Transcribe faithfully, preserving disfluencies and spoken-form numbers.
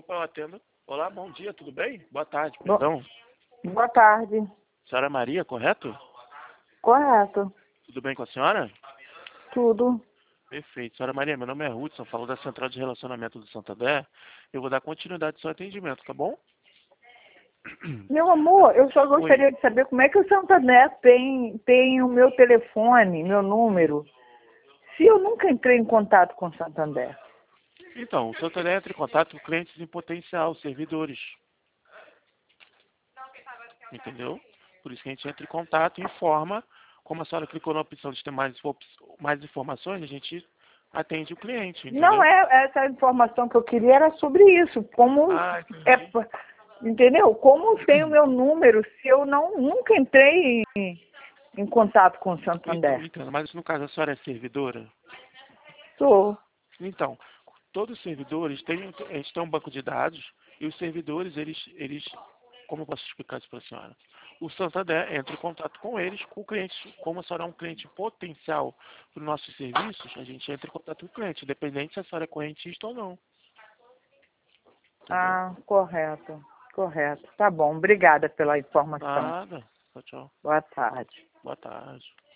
Eu atendo. Olá, bom dia, tudo bem? Boa tarde, Bo- perdão. Boa tarde. Senhora Maria, correto? Correto. Tudo bem com a senhora? Tudo. Perfeito. Senhora Maria, meu nome é Hudson, falo da Central de Relacionamento do Santander. Eu vou dar continuidade ao seu atendimento, tá bom? Meu amor, eu só Oi. gostaria de saber como é que o Santander tem, tem o meu telefone, meu número, se eu nunca entrei em contato com o Santander. Então, o Santander entra em contato com clientes em potencial, servidores. Entendeu? Por isso que a gente entra em contato e informa. Como a senhora clicou na opção de ter mais, info- mais informações, a gente atende o cliente, Não entendeu? é essa informação que eu queria, era sobre isso. Como Ah, é, entendi. entendeu? Como tem o meu número se eu não, nunca entrei em, em contato com o Então, Santander? entendo, mas no caso a senhora é servidora? Sou. Então, todos os servidores têm, um- a gente tem um banco de dados e os servidores, eles, eles, como eu posso explicar isso para a senhora? O Santander entra em contato com eles, com o cliente, como a senhora é um cliente potencial para os nossos serviços, a gente entra em contato com o cliente, independente se a senhora é correntista ou não, entendeu? Ah, correto. Correto. Tá bom. Obrigada pela informação. Nada. Tchau, tchau. Boa tarde. Boa tarde.